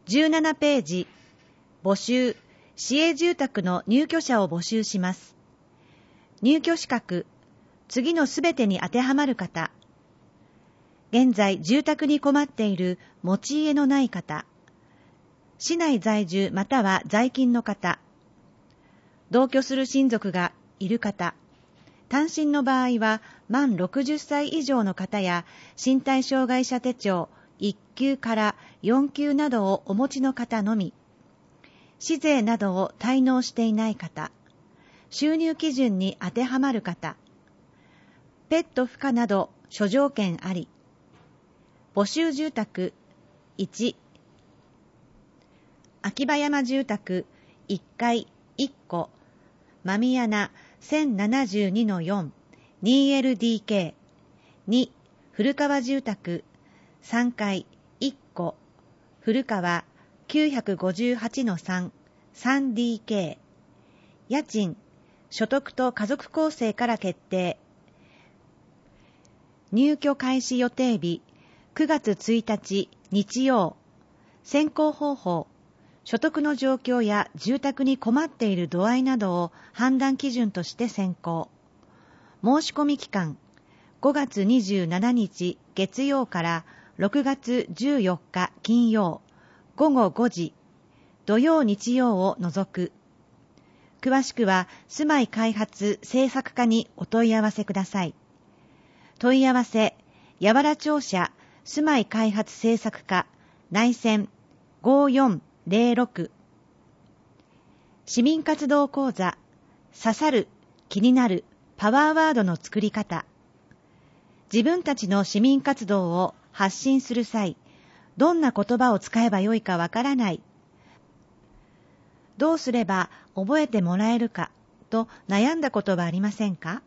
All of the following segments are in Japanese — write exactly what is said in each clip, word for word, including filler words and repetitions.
じゅうななページ、募集、市営住宅の入居者を募集します。入居資格、次のすべてに当てはまる方。現在、住宅に困っている持ち家のない方。市内在住または在勤の方。同居する親族がいる方。単身の場合は、満ろくじゅっさい以上の方や、身体障害者手帳いっ級からよん級などをお持ちの方のみ。市税などを滞納していない方。収入基準に当てはまる方。ペット不可など諸条件あり。募集住宅いち。秋葉山住宅いっかいいっこ間宮名 せんななじゅうにのよん にエルディーケー。に. 古川住宅さんかいいっこ古川 きゅうごはちのさん スリーディーケー。家賃、所得と家族構成から決定。入居開始予定日くがつついたち日曜。選考方法、所得の状況や住宅に困っている度合いなどを判断基準として選考。申し込み期間、ごがつにじゅうしちにち月曜からろくがつじゅうよっか金曜、ごごごじ、土曜日曜を除く。詳しくは住まい開発政策課にお問い合わせください。問い合わせ、八原庁舎住まい開発政策課内線ごよんぜろろく。市民活動講座、刺さる、気になる、パワーワードの作り方。自分たちの市民活動を発信する際、どんな言葉を使えばよいかわからない。どうすれば覚えてもらえるかと悩んだことはありませんか？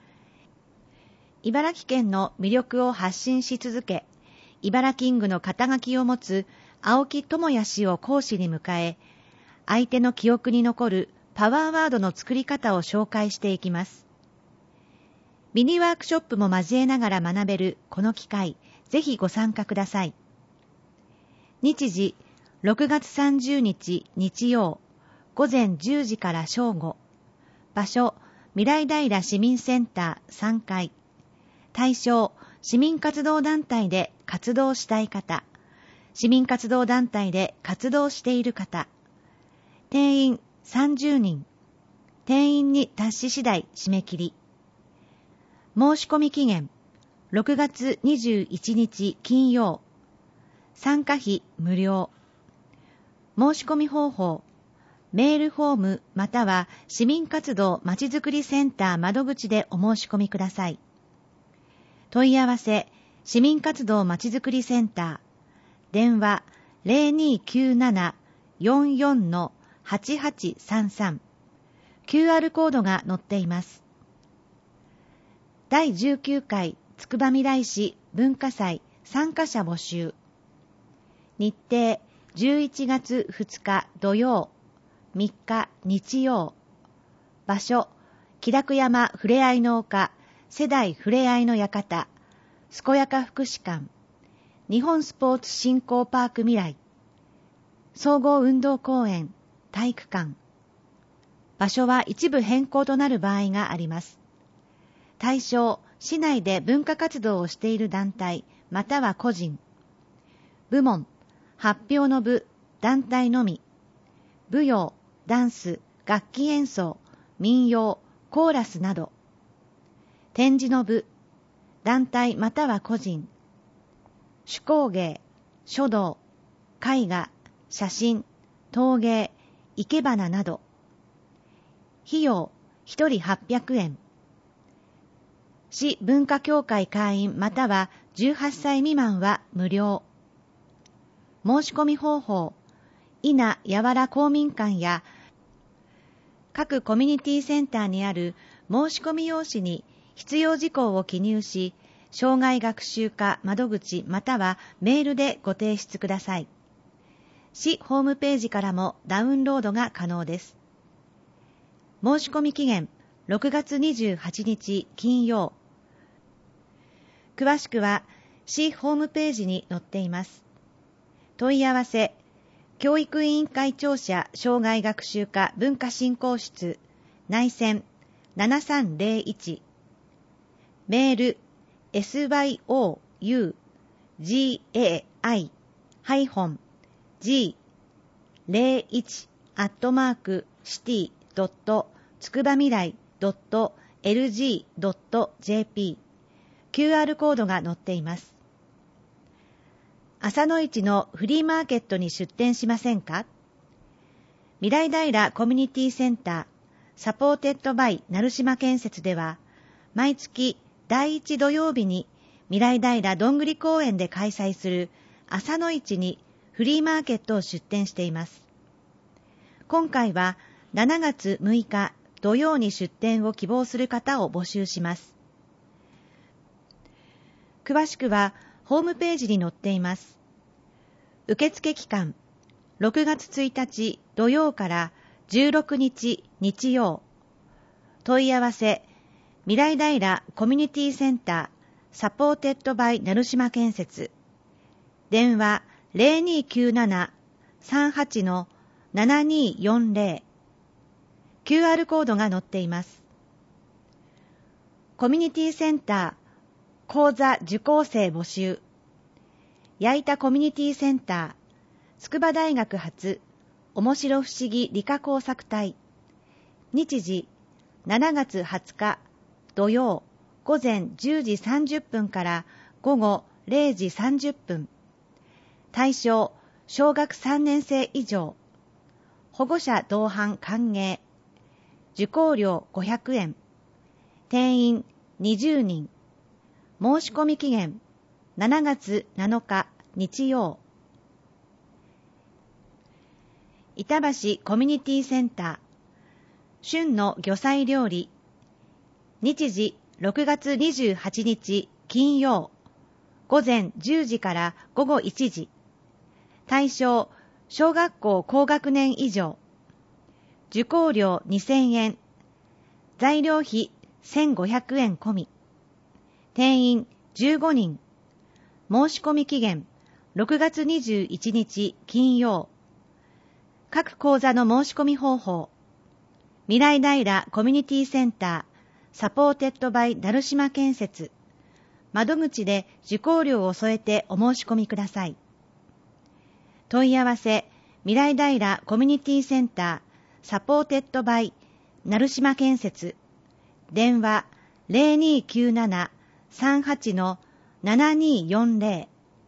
茨城県の魅力を発信し続け、茨キングの肩書きを持つ青木智也氏を講師に迎え、相手の記憶に残るパワーワードの作り方を紹介していきます。ミニワークショップも交えながら学べるこの機会、ぜひご参加ください。日時、ろくがつさんじゅうにち日曜、午前じゅうじから正午。場所、未来平市民センターさんかい。対象、市民活動団体で活動したい方。市民活動団体で活動している方。定員さんじゅうにん。定員に達し次第締め切り。申し込み期限、ろくがつにじゅういちにち金曜。参加費無料。申し込み方法、メールフォームまたは市民活動まちづくりセンター窓口でお申し込みください。問い合わせ、市民活動まちづくりセンター。電話 ゼロにきゅうなな よんよん はちはちさんさん。キューアール コードが載っています。だいじゅうきゅうかいつくばみらい市文化祭参加者募集。日程じゅういちがつふつか土曜、みっか日曜。場所、木田山ふれあいの丘世代ふれあいの館、健やか福祉館、日本スポーツ振興パーク未来、総合運動公園、体育館。場所は一部変更となる場合があります。対象、市内で文化活動をしている団体、または個人。部門、発表の部、団体のみ。舞踊、ダンス、楽器演奏、民謡、コーラスなど。展示の部、団体または個人。手工芸、書道、絵画、写真、陶芸、生け花など。費用、ひとりはっぴゃくえん。市文化協会会員またはじゅうはっさい未満は無料。申し込み方法、伊那八原公民館や各コミュニティセンターにある申し込み用紙に必要事項を記入し、障害学習課窓口またはメールでご提出ください。市ホームページからもダウンロードが可能です。申し込み期限、ろくがつにじゅうはちにち金曜。詳しくは市ホームページに載っています。問い合わせ教育委員会庁舎障害学習課文化振興室内線ななさんぜろいち、メール エスワイオーユージェーエーアイ ジーゼロいち アットマークシティドットつくばみらいドットエルジードットジェーピー キューアール コードが載っています。朝の市のフリーマーケットに出店しませんか？未来平コミュニティセンターサポーテッドバイ成島建設では毎月だいいち土曜日に未来平どんぐり公園で開催する朝の市にフリーマーケットを出店しています。今回はしちがつむいか土曜に出店を希望する方を募集します。詳しくはホームページに載っています。受付期間ろくがつついたち土曜からじゅうろくにち日曜。問い合わせ未来平コミュニティセンターサポーテッドバイ成島建設。電話 ゼロにきゅうなな さんはち ななによんぜろ。キューアール コードが載っています。コミュニティセンター講座受講生募集。矢板コミュニティセンター筑波大学発面白不思議理科工作隊。日時しちがつはつか土曜午前じゅうじさんじゅっぷんから午後れいじさんじゅっぷん。対象小学さんねんせい以上。保護者同伴歓迎。受講料ごひゃくえん。定員にじゅうにん。申し込み期限しちがつなのか日曜。板橋コミュニティセンター旬の魚菜料理。日時ろくがつにじゅうはちにち金曜午前じゅうじから午後いちじ。対象小学校高学年以上。受講料にせんえん。材料費せんごひゃくえん込み。定員じゅうごにん。申し込み期限ろくがつにじゅういちにち金曜。各講座の申し込み方法。未来平コミュニティセンターサポーテッドバイ成島建設。窓口で受講料を添えてお申し込みください。問い合わせ未来平コミュニティセンターサポーテッドバイ成島建設。電話 ゼロにきゅうなな さんはち ななによんぜろ。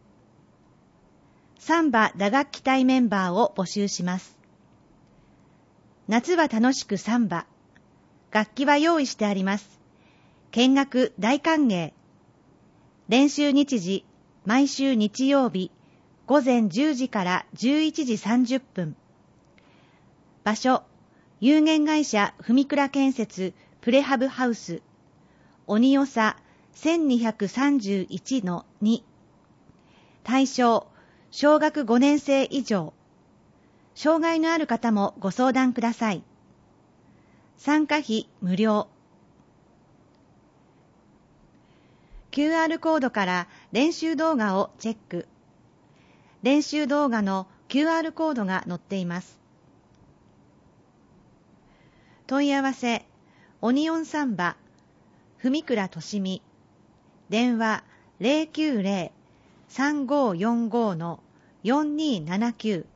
サンバ打楽器隊メンバーを募集します。夏は楽しくサンバ。楽器は用意してあります。見学大歓迎。練習日時毎週日曜日午前じゅうじからじゅういちじさんじゅっぷん。場所有限会社ふみくら建設プレハブハウス鬼よさ せんにひゃくさんじゅういちのに。対象小学ごねんせい以上。障害のある方もご相談ください。参加費無料。キューアール コードから練習動画をチェック。練習動画の キューアール コードが載っています。問い合わせオニオンサンバ文倉としみ。電話 ゼロきゅうゼロ さんごよんご よんにーななきゅう。